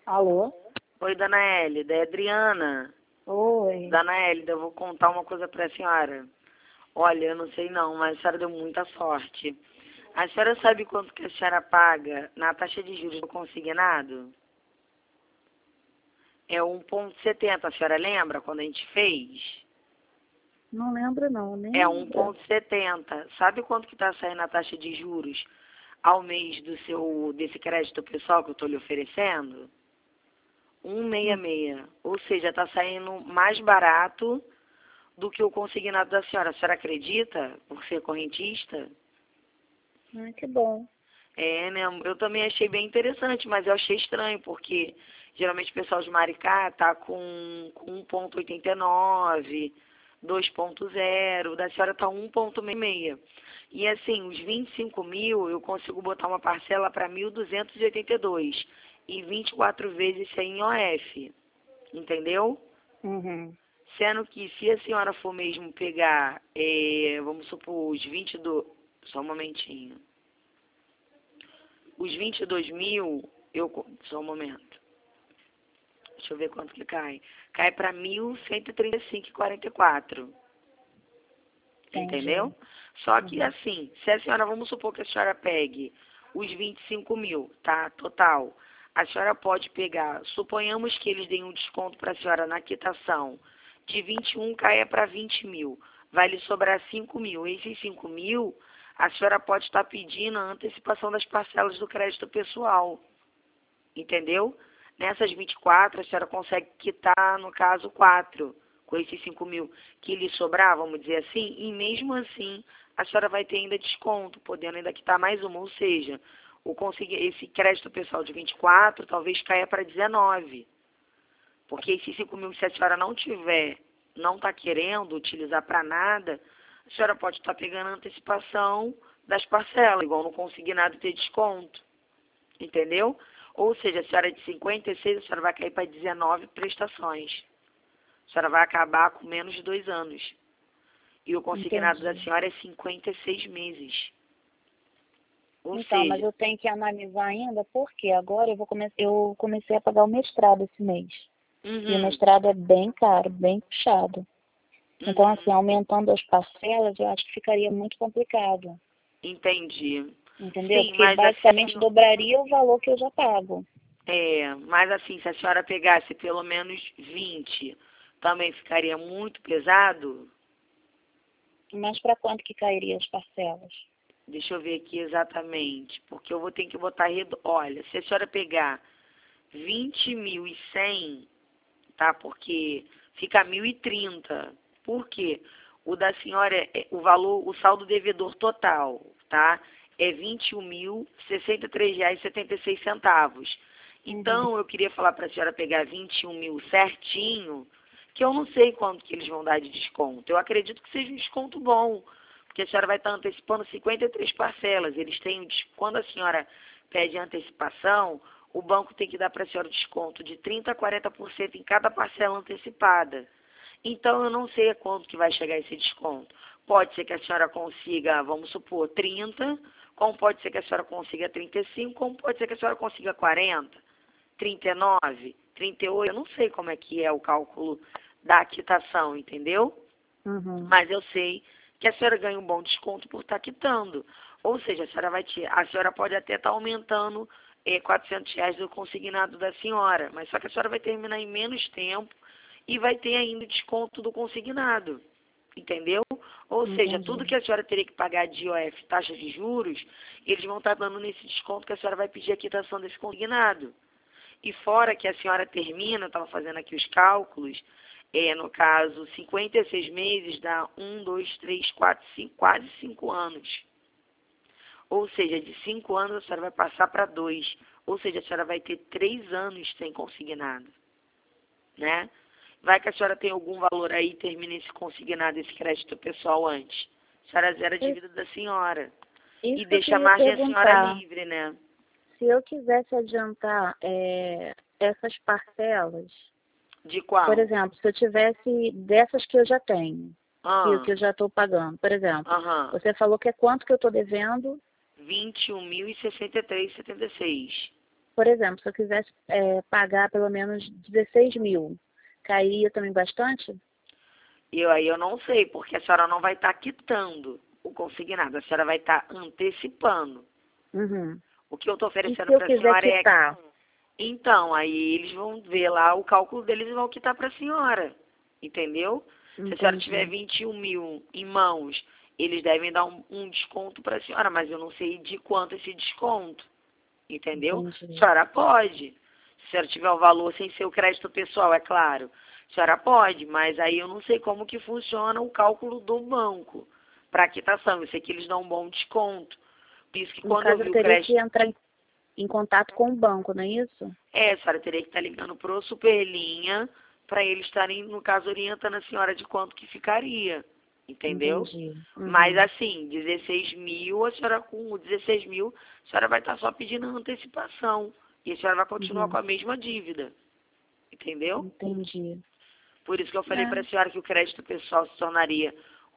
Alô? Oi, dona Hélida, é Adriana. Oi. Dona Hélida, eu vou contar uma coisa para a senhora. Olha, eu não sei não, mas a senhora deu muita sorte. A senhora sabe quanto que a senhora paga na taxa de juros do consignado? É 1,70, a senhora lembra quando a gente fez? Não lembro não, nem É lembro. 1,70. Sabe quanto que está saindo a taxa de juros ao mês desse crédito pessoal que eu estou lhe oferecendo? 1,66. Ou seja, está saindo mais barato do que o consignado da senhora. A senhora acredita, por ser correntista? Ah, que bom. É, né? Eu também achei bem interessante, mas eu achei estranho, porque geralmente o pessoal de Maricá tá com 1,89, 2,0, da senhora tá 1,66. E assim, os 25 mil eu consigo botar uma parcela para 1.282 e 24 vezes sem IOF, entendeu? Uhum. Sendo que se a senhora for mesmo pegar, vamos supor, os 22, só um momentinho. Os 22 mil, só um momento. Deixa eu ver quanto que cai. Cai para 1.135,44. Entendi. Entendeu? Só que Uhum. assim, se a senhora, vamos supor que a senhora pegue os 25 mil, tá? Total. A senhora pode pegar, suponhamos que eles deem um desconto para a senhora na quitação. De 21 caia para 20 mil. Vai lhe sobrar 5 mil. Esses 5 mil, a senhora pode estar pedindo a antecipação das parcelas do crédito pessoal. Entendeu? Nessas 24, a senhora consegue quitar, no caso, 4 com esses 5 mil que lhe sobrar, vamos dizer assim, e mesmo assim a senhora vai ter ainda desconto, podendo ainda quitar mais uma, ou seja, esse crédito pessoal de 24 talvez caia para 19, porque esses 5 mil, se a senhora não tiver, não está querendo utilizar para nada, a senhora pode estar pegando a antecipação das parcelas, igual no consignado ter desconto, entendeu? Ou seja, a senhora é de 56, a senhora vai cair para 19 prestações. A senhora vai acabar com menos de 2 anos. E o consignado da Entendi. senhora é 56 meses. Ou Então, mas seja, eu tenho que analisar ainda porque agora eu comecei a pagar o mestrado esse mês. E o uhum, mestrado é bem caro, bem puxado. Então, assim, uhum, aumentando as parcelas, eu acho que ficaria muito complicado. entendi. Entendeu? Sim, Porque mas assim, basicamente dobraria o valor que eu já pago. mas assim, se a senhora pegasse pelo menos 20, também ficaria muito pesado? Mas para quanto que cairia as parcelas? Deixa eu ver aqui exatamente, porque eu vou ter que botar olha, se a senhora pegar 20.100, tá? Porque fica 1.030. Por quê? O da senhora, o valor, o saldo devedor total, tá? É R$ 21.063,76. Uhum. Então, eu queria falar para a senhora pegar 21 mil certinho, que eu não sei quanto que eles vão dar de desconto. Eu acredito que seja um desconto bom, porque a senhora vai estar antecipando 53 parcelas. Eles têm, quando a senhora pede antecipação, o banco tem que dar para a senhora desconto de 30% a 40% em cada parcela antecipada. Então, eu não sei a quanto que vai chegar esse desconto. Pode ser que a senhora consiga, vamos supor, 30, como pode ser que a senhora consiga 35, como pode ser que a senhora consiga 40, 39, 38. Eu não sei como é que é o cálculo da quitação, entendeu? Uhum. Mas eu sei que a senhora ganha um bom desconto por estar quitando. Ou seja, a senhora pode até estar aumentando R$ 400 do consignado da senhora, mas só que a senhora vai terminar em menos tempo e vai ter ainda o desconto do consignado, entendeu? Ou seja, tudo Entendi. que a senhora teria que pagar de IOF, taxa de juros, eles vão estar dando nesse desconto que a senhora vai pedir a quitação desse consignado. E fora que a senhora termina, estava fazendo aqui os cálculos, no caso, 56 meses dá 1, 2, 3, 4, 5, quase 5 anos. Ou seja, de 5 anos a senhora vai passar para 2. Ou seja, a senhora vai ter 3 anos sem consignado, né? Vai que a senhora tem algum valor aí e termina esse consignado, esse crédito pessoal antes. A senhora zera a Isso dívida da senhora. E isso que eu deixa a queria margem a senhora perguntar. livre, né? Se eu quisesse adiantar essas parcelas, De por qual? exemplo, se eu tivesse dessas que eu já tenho, que Ah, eu já estou pagando, por exemplo, aham. você falou que é quanto que eu estou devendo? 21.063,76. por exemplo, se eu quisesse pagar pelo menos 16 mil, cairia também bastante? Eu não sei, porque a senhora não vai estar quitando o consignado, a senhora vai estar antecipando. Uhum. O que eu estou E oferecendo se eu para a quiser senhora é... quitar? Então, aí eles vão ver lá o cálculo deles e vão quitar para a senhora, entendeu? Se a senhora tiver Entendi. 21 mil em mãos, eles devem dar um desconto para a senhora, mas eu não sei de quanto esse desconto, entendeu? A Entendi. senhora pode. Se a senhora tiver o valor sem ser o crédito pessoal, é claro. A senhora pode, mas aí eu não sei como que funciona o cálculo do banco para a quitação. Eu sei que eles dão um bom desconto. Por isso que No quando eu caso, eu vi o teria que crédito... entrar em contato com o banco, não é isso? A senhora teria que estar ligando pro Superlinha para eles estarem, no caso, orientando a senhora de quanto que ficaria, entendeu? Entendi. Mas Uhum. assim, 16 mil, a senhora com o 16 mil, a senhora vai estar só pedindo antecipação. E a senhora vai continuar com Uhum. a mesma dívida, entendeu? Entendi. Por isso que eu falei para a É. senhora que o crédito pessoal se tornaria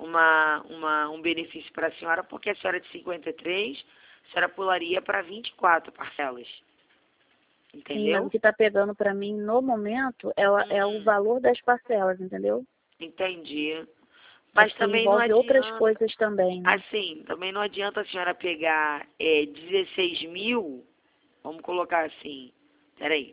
um benefício para a senhora, porque a senhora é de 53, a senhora pularia para 24 parcelas, Sim, mas o entendeu? que está pegando para mim no momento é o Hum. valor das parcelas, entendeu? Entendi. É Mas porque também não envolve outras adianta, coisas também, né? assim, também não adianta a senhora pegar 16 mil, vamos colocar assim, peraí,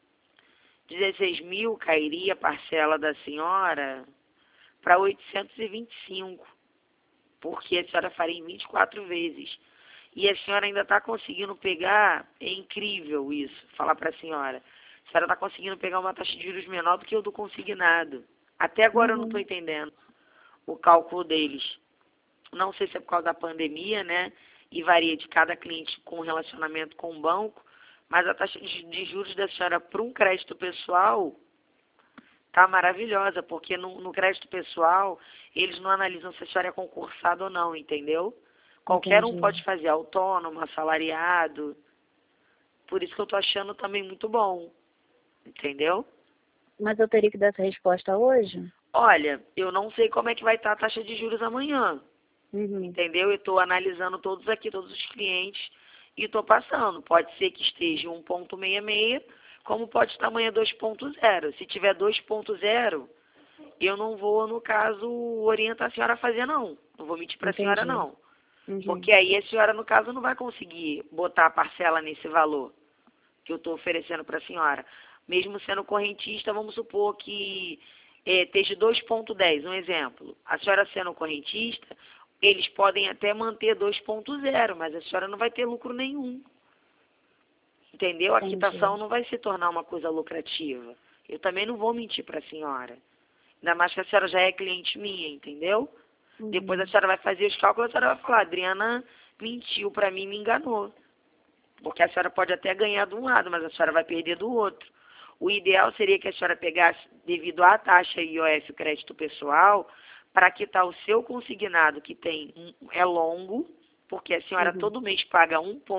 16 mil cairia a parcela da senhora para 825, porque a senhora faria em 24 vezes. E a senhora ainda está conseguindo pegar, é incrível isso, falar para a senhora. A senhora está conseguindo pegar uma taxa de juros menor do que o do consignado. Até agora eu não estou Uhum. entendendo o cálculo deles. Não sei se é por causa da pandemia, né? E varia de cada cliente com relacionamento com o banco, mas a taxa de juros da senhora para um crédito pessoal tá maravilhosa, porque no crédito pessoal eles não analisam se a senhora é concursado ou não, entendeu? Qualquer um Entendi. pode fazer, autônomo, assalariado. Por isso que eu tô achando também muito bom, entendeu? Mas eu teria que dar essa resposta hoje? Olha, eu não sei como é que vai estar a taxa de juros amanhã. Uhum. Entendeu? Eu estou analisando todos aqui, todos os clientes, e estou passando. Pode ser que esteja 1,66, como pode estar amanhã 2,0. Se tiver 2,0, eu não vou, no caso, orientar a senhora a fazer, não. Não vou mentir para a senhora, Entendi. não. Uhum. Porque aí a senhora, no caso, não vai conseguir botar a parcela nesse valor que eu estou oferecendo para a senhora. Mesmo sendo correntista, vamos supor que esteja 2,10, um exemplo. A senhora sendo correntista, eles podem até manter 2,0, mas a senhora não vai ter lucro nenhum. Entendeu? A Entendi. quitação não vai se tornar uma coisa lucrativa. Eu também não vou mentir para a senhora. Ainda mais que a senhora já é cliente minha, entendeu? Depois a Uhum. senhora vai fazer os cálculos, a senhora vai falar, Adriana mentiu para mim, me enganou. Porque a senhora pode até ganhar de um lado, mas a senhora vai perder do outro. O ideal seria que a senhora pegasse, devido à taxa IOF, o crédito pessoal, para quitar o seu consignado, que é longo, porque a senhora Uhum. todo mês paga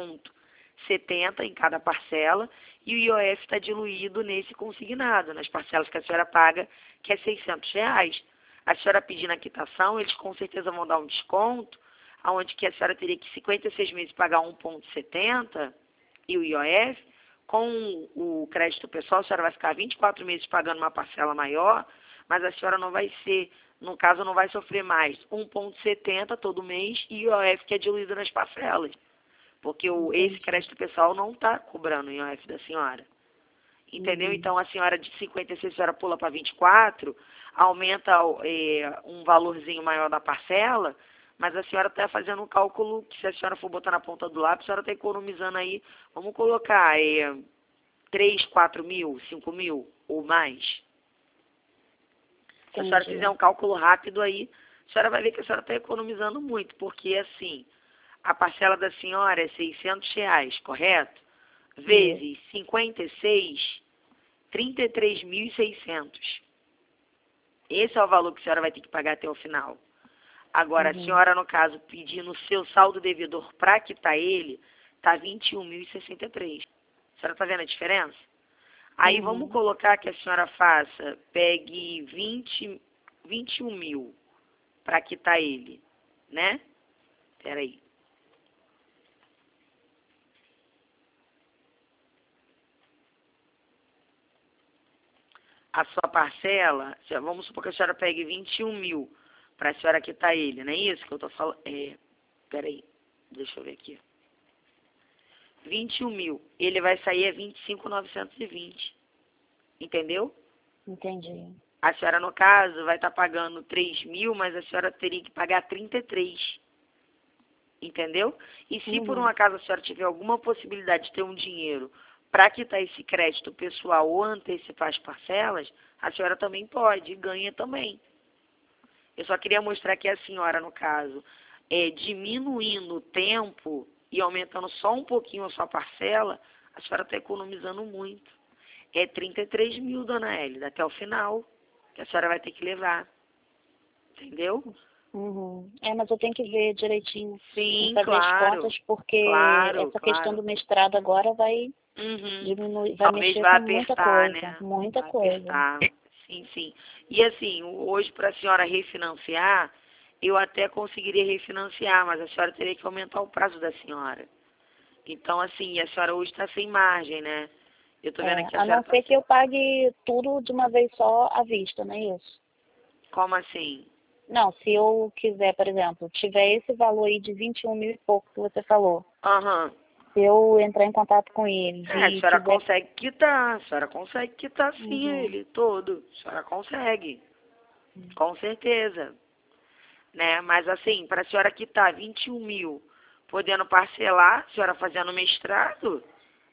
1,70 em cada parcela, e o IOF está diluído nesse consignado, nas parcelas que a senhora paga, que é R$ 600. A senhora pedindo a quitação, eles com certeza vão dar um desconto, aonde que a senhora teria que 56 meses pagar 1,70 e o IOF, com o crédito pessoal, a senhora vai ficar 24 meses pagando uma parcela maior, mas a senhora não vai ser, no caso, não vai sofrer mais 1,70 todo mês e o IOF que é diluído nas parcelas, porque esse Entendi. crédito pessoal não está cobrando o IOF da senhora. Entendeu? Uhum. Então, a senhora de 56, a senhora pula para 24, aumenta um valorzinho maior da parcela, mas a senhora está fazendo um cálculo que se a senhora for botar na ponta do lápis, a senhora está economizando aí, vamos colocar 3, 4 mil, 5 mil ou mais. Se a senhora fizer Entendi. um cálculo rápido aí, a senhora vai ver que a senhora está economizando muito, porque assim, a parcela da senhora é R$ 600, correto? Isso. Vezes 56, 33.600. Esse é o valor que a senhora vai ter que pagar até o final. Agora, a Uhum. senhora, no caso, pedindo o seu saldo devedor para quitar ele, está 21.063. A senhora está vendo a diferença? Aí vamos Uhum. colocar que a senhora faça, pegue 21 mil para quitar ele, né? Peraí. a sua parcela, vamos supor que a senhora pegue 21 mil para a senhora quitar ele, não é isso que eu estou falando? Peraí, deixa eu ver aqui. 21 mil, ele vai sair a 25.920, entendeu? Entendi. A senhora, no caso, vai estar pagando 3 mil, mas a senhora teria que pagar 33, entendeu? E se por um acaso a senhora tiver alguma possibilidade de ter um dinheiro para quitar esse crédito pessoal ou antecipar as parcelas, a senhora também pode, ganha também. Eu só queria mostrar que a senhora, no caso, diminuindo o tempo e aumentando só um pouquinho a sua parcela, a senhora está economizando muito. É 33 mil, dona Hélida, até o final, que a senhora vai ter que levar. Entendeu? Mas eu tenho que ver direitinho. Sim, fazer as claro. contas, porque Claro, essa claro. questão do mestrado agora vai diminuir, vai Talvez mexer vai com muita apertar, coisa. né? Muita Vai coisa. apertar. Sim, sim. E assim, hoje para a senhora refinanciar, eu até conseguiria refinanciar, mas a senhora teria que aumentar o prazo da senhora. Então, assim, a senhora hoje está sem margem, né? Eu tô vendo aqui a A senhora não ser que eu pague tudo de uma vez só à vista, não é isso? Como assim? Não, se eu quiser, por exemplo, tiver esse valor aí de 21 mil e pouco que você falou, Aham. se eu entrar em contato com eles A e senhora quiser... consegue quitar, a senhora consegue quitar sim ele todo. A senhora consegue, com certeza. Né? Mas assim, para a senhora quitar 21 mil, podendo parcelar, a senhora fazendo mestrado,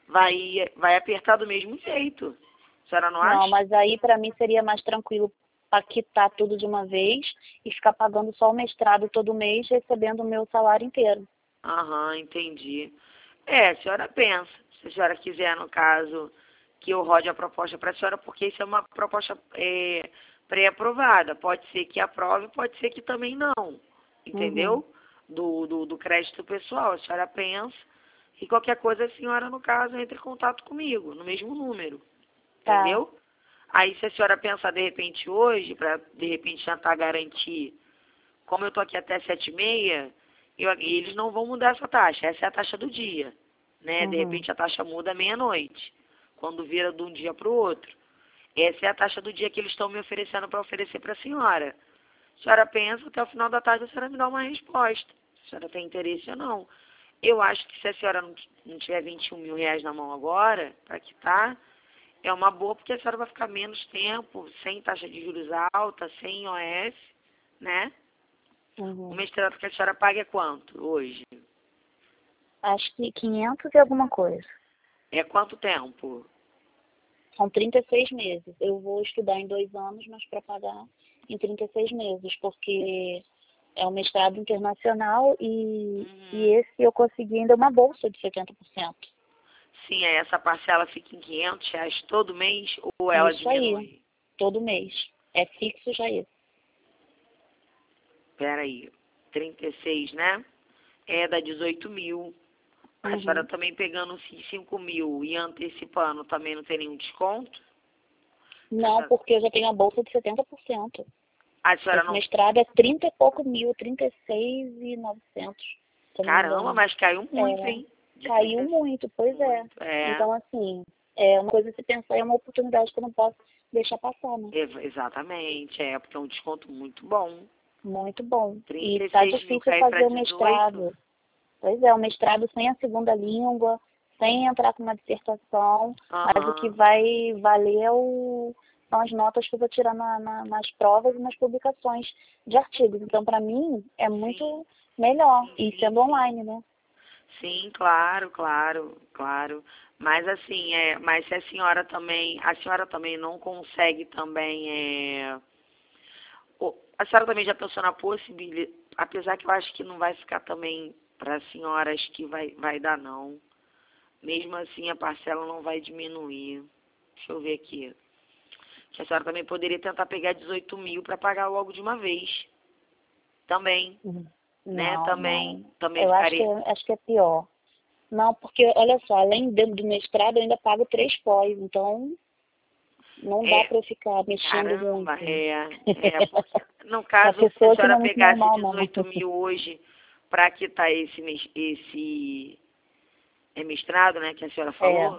vai apertar do mesmo jeito. A senhora não Não, acha? mas aí para mim seria mais tranquilo para quitar tudo de uma vez e ficar pagando só o mestrado todo mês, recebendo o meu salário inteiro. Aham, entendi. A senhora pensa. Se a senhora quiser, no caso, que eu rode a proposta para a senhora, porque isso é uma proposta pré-aprovada. Pode ser que aprove, pode ser que também não. Entendeu? Do crédito pessoal. A senhora pensa. E qualquer coisa, a senhora, no caso, entre em contato comigo, no mesmo número. Tá. Entendeu? Aí, se a senhora pensar, de repente, hoje, para, de repente, tentar garantir, como eu tô aqui até 7h30, eles não vão mudar essa taxa. Essa é a taxa do dia, né? De repente, a taxa muda à meia-noite, quando vira de um dia para o outro. Essa é a taxa do dia que eles estão me oferecendo para oferecer para a senhora. A senhora pensa, até o final da tarde, a senhora me dá uma resposta. Se a senhora tem interesse ou não. Eu acho que se a senhora não tiver 21 mil reais na mão agora, para quitar, é uma boa, porque a senhora vai ficar menos tempo, sem taxa de juros alta, sem IOF, né? O mestrado que a senhora paga é quanto hoje? Acho que 500 e alguma coisa. É quanto tempo? São 36 meses. Eu vou estudar em 2 anos, mas para pagar em 36 meses, porque é um mestrado internacional e esse eu consegui ainda uma bolsa de 70%. Sim, aí essa parcela fica em 500 reais todo mês ou ela Isso diminui? aí, todo mês. É fixo já isso. Peraí, 36, né? Dá 18 mil. A senhora também pegando os 5 mil e antecipando também não tem nenhum desconto? Não, porque eu já tenho a bolsa de 70%. A senhora Esse não... mestrado é 30 e pouco mil, 36.900. Caramba, mas caiu muito, hein? Caiu muito, pois é. Então, assim, é uma coisa a se pensar, é uma oportunidade que eu não posso deixar passar, né? Exatamente, porque é um desconto muito bom. Muito bom. E 36 tá mil difícil cair para fazer o 18? mestrado. Pois é, o mestrado sem a segunda língua, sem entrar com uma dissertação, mas o que vai valer são as notas que eu vou tirar nas provas e nas publicações de artigos. Então, para mim, é muito melhor, e sendo online, né? Sim, claro, claro, claro. Mas assim, mas se a senhora também não consegue também, a senhora também já pensou na possibilidade, apesar que eu acho que não vai ficar também para as senhoras que vai dar não. Mesmo assim a parcela não vai diminuir. Deixa eu ver aqui. Que a senhora também poderia tentar pegar 18 mil para pagar logo de uma vez. Também. Né? Não, Também eu ficaria. acho que é pior. Não, porque, olha só, além do mestrado, eu ainda pago 3 pós, então não dá para eu ficar mexendo Caramba, muito. porque, no A caso, se a pessoa que senhora não é muito pegasse normal, não. 18 mil hoje para quitar esse mestrado, né, que a senhora falou,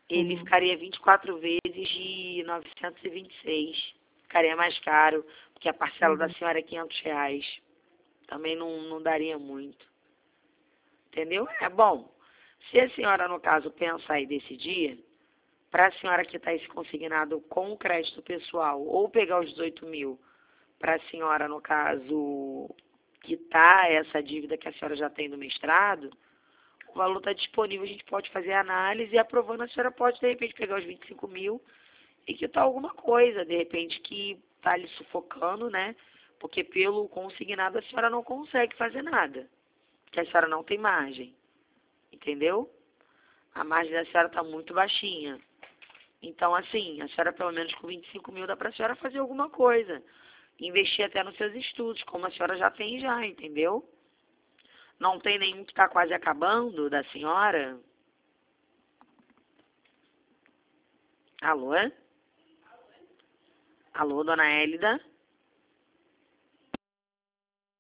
ele ficaria 24 vezes de 926. Ficaria mais caro, porque a parcela da senhora é R$ 500. Também não daria muito. Entendeu? É bom. Se a senhora, no caso, pensar e decidir, para a senhora quitar esse consignado com o crédito pessoal, ou pegar os 18 mil, para a senhora, no caso, quitar essa dívida que a senhora já tem do mestrado, o valor está disponível, a gente pode fazer a análise e aprovando, a senhora pode, de repente, pegar os 25 mil e quitar alguma coisa, de repente, que está lhe sufocando, né? Porque pelo consignado a senhora não consegue fazer nada, porque a senhora não tem margem, entendeu? A margem da senhora está muito baixinha. Então, assim, a senhora pelo menos com 25 mil dá para a senhora fazer alguma coisa. Investir até nos seus estudos, como a senhora já tem já, entendeu? Não tem nenhum que está quase acabando da senhora? Alô? Alô, dona Hélida?